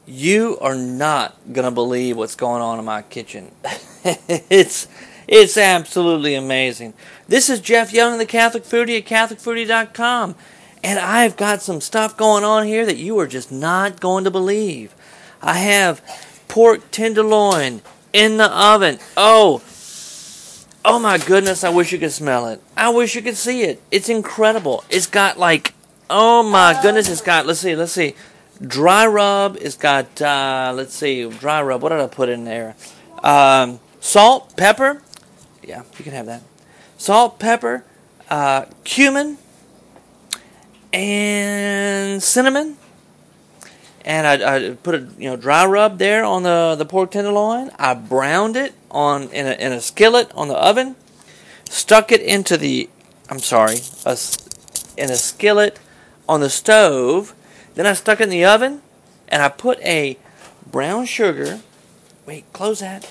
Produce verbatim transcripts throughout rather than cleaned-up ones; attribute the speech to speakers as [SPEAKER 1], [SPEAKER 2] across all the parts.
[SPEAKER 1] You are not going to believe what's going on in my kitchen. it's it's absolutely amazing. This is Jeff Young, the Catholic Foodie at Catholic Foodie dot com. And I've got some stuff going on here that you are just not going to believe. I have pork tenderloin in the oven. Oh, oh my goodness, I wish you could smell it. I wish you could see it. It's incredible. It's got like, oh my goodness, it's got, let's see, let's see. Dry rub. It's got, uh, let's see, dry rub. What did I put in there? Um, salt, pepper. Yeah, you can have that. Salt, pepper, uh, cumin, and cinnamon. And I, I put a you know dry rub there on the, the pork tenderloin. I browned it on in a in a skillet on the oven. Stuck it into the, I'm sorry, a, in a skillet on the stove. Then I stuck it in the oven, and I put a brown sugar, wait, close that,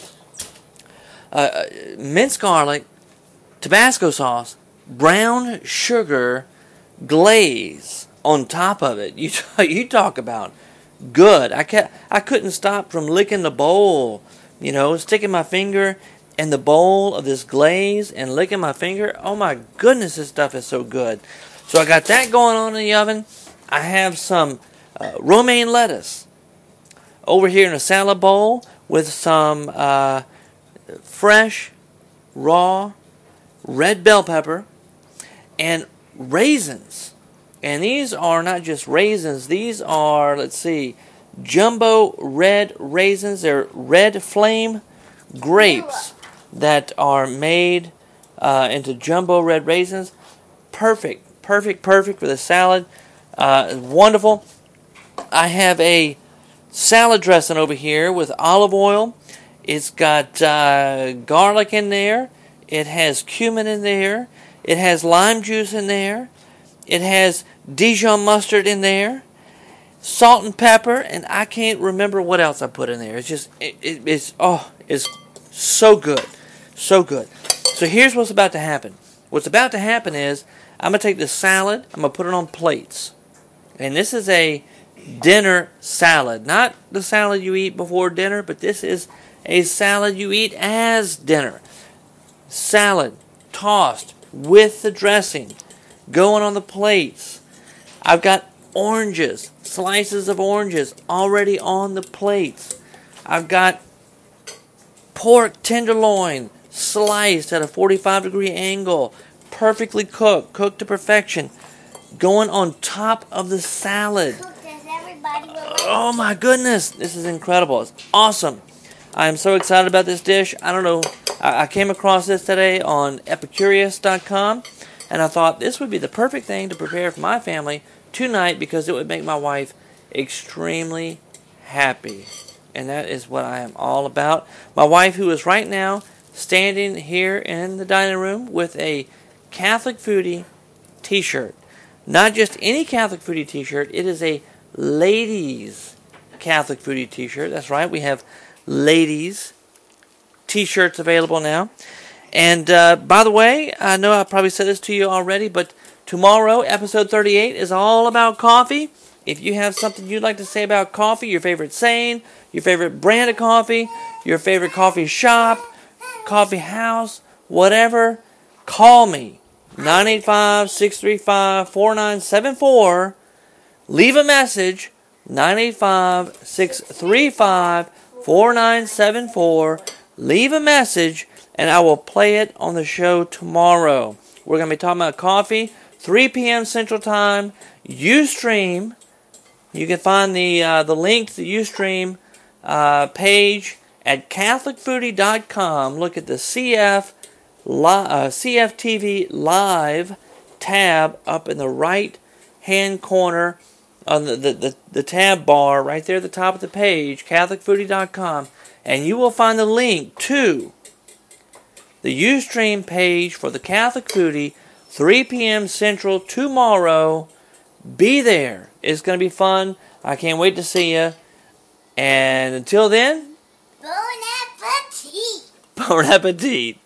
[SPEAKER 1] uh, minced garlic, Tabasco sauce, brown sugar glaze on top of it. You you talk about good. I can't, I couldn't stop from licking the bowl, you know, sticking my finger in the bowl of this glaze and licking my finger. Oh my goodness, this stuff is so good. So I got that going on in the oven. I have some uh, romaine lettuce over here in a salad bowl with some uh, fresh, raw, red bell pepper and raisins. And these are not just raisins. These are, let's see, jumbo red raisins. They're red flame grapes that are made uh, into jumbo red raisins. Perfect, perfect, perfect for the salad. Uh, wonderful. I have a salad dressing over here with olive oil. It's got uh, garlic in there. It has cumin in there. It has lime juice in there. It has Dijon mustard in there. Salt and pepper. And I can't remember what else I put in there. It's just, it, it, it's, oh, it's so good. So good. So here's what's about to happen. What's about to happen is I'm going to take this salad. I'm going to put it on plates. And this is a dinner salad. Not the salad you eat before dinner, but this is a salad you eat as dinner. Salad tossed with the dressing going on the plates. I've got oranges, slices of oranges already on the plates. I've got pork tenderloin sliced at a forty-five degree angle, perfectly cooked, cooked to perfection, going on top of the salad. Oh my goodness, this is incredible. It's awesome. I am so excited about this dish. I don't know, I, I came across this today on epicurious dot com, and I thought this would be the perfect thing to prepare for my family tonight because it would make my wife extremely happy. And that is what I am all about. My wife, who is right now standing here in the dining room with a Catholic Foodie t-shirt. Not just any Catholic Foodie t-shirt. It is a ladies Catholic Foodie t-shirt. That's right. We have ladies t-shirts available now. And uh, by the way, I know I probably said this to you already, but tomorrow, episode thirty-eight, is all about coffee. If you have something you'd like to say about coffee, your favorite saying, your favorite brand of coffee, your favorite coffee shop, coffee house, whatever, call me. nine eight five, six three five, four nine seven four. Leave a message. nine eight five, six three five, four nine seven four. Leave a message, and I will play it on the show tomorrow. We're going to be talking about coffee, three p.m. Central Time, Ustream. You can find the uh, the link to the Ustream uh, page at Catholic Foodie dot com. Look at the C F li- uh, C F T V Live tab up in the right hand corner on the, the, the, the tab bar right there at the top of the page, Catholic Foodie dot com, and you will find the link to the Ustream page for the Catholic Foodie, three p.m. Central tomorrow. Be there. It's going to be fun. I can't wait to see you. And until then,
[SPEAKER 2] Bon appetit.
[SPEAKER 1] Bon appetit.